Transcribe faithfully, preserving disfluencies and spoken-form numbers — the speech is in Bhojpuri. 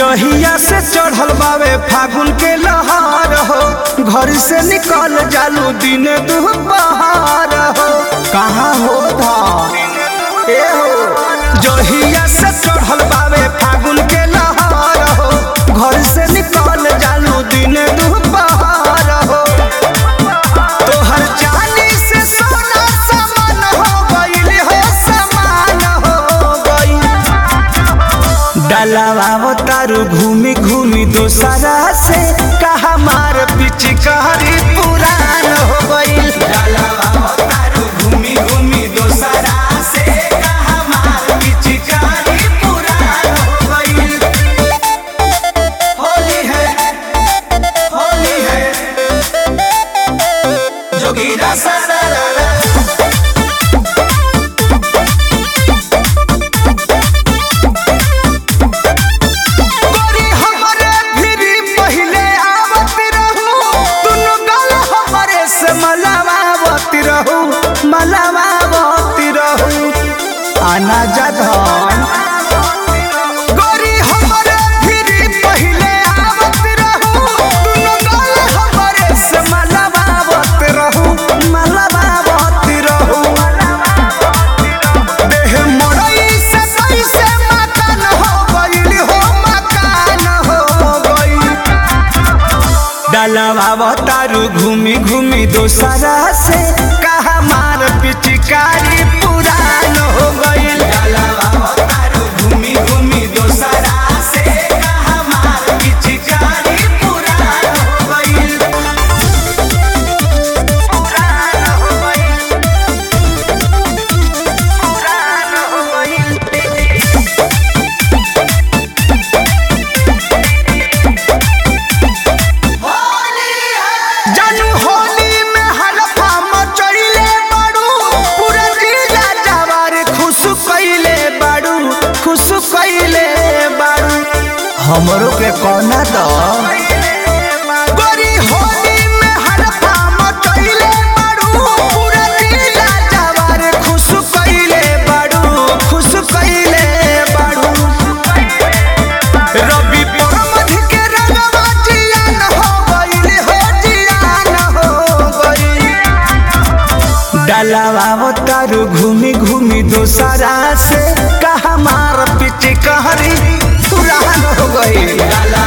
जहिया से चढ़ल बावे फागुन के लहार हो, घर से निकल जालू दिन दोपहर हो। कहाँ हो धा ए हो जहिया से चढ़ल बावे फागुन के लहार हो, घर से निकल जालू दिन दोपहर हो। तोहर चांदी से सोना समान हो गइल हो, समान हो गइल। डलावा तारू घूमी घूमी दोसरा से, कहा मार पिचकारी पुरान हो गइल। डलावा तारू घूमी घूमी दोसरा से, कहा मार पिचकारी पुरान हो गइल। होली है होली है जोगीरा सारा मलावावती रहू आना जधन गोरी हमरे फिरी पहिले आवत रहू, दुनो गल हमरे से मलावावत रहू मलावावती रहू। देह मोरई से कैसे मकान हो गइल हो, मकान हो गइल। डलावा तारू घूमी घूमी दोसरा से, कहा मार पिचकारी पुरान हो गइल। डलावा तारू घूमी घूमी दोसरा से, कहा मार पिचकारी पुरान हो गइल। पुरान हो गइल पुरान हो गइल। जानू होली में हलफा मचइले बाड़ू, पूरा जिला जवार खुश कइले बाड़ू, खुश कइले बाड़ू। हमरो के कोना द गोरी होली में हलफा मचइले बाड़ू, पूरा जिला जवार खुश कइले बाड़ू, खुश कइले बाड़ू। रवि परमध के रंगवा जियान हो गइल हो, जियान हो गइल। डलावा तारू घूमी घूमी दोसरा से, कहा मार पिचकारी पुरान हो गइल।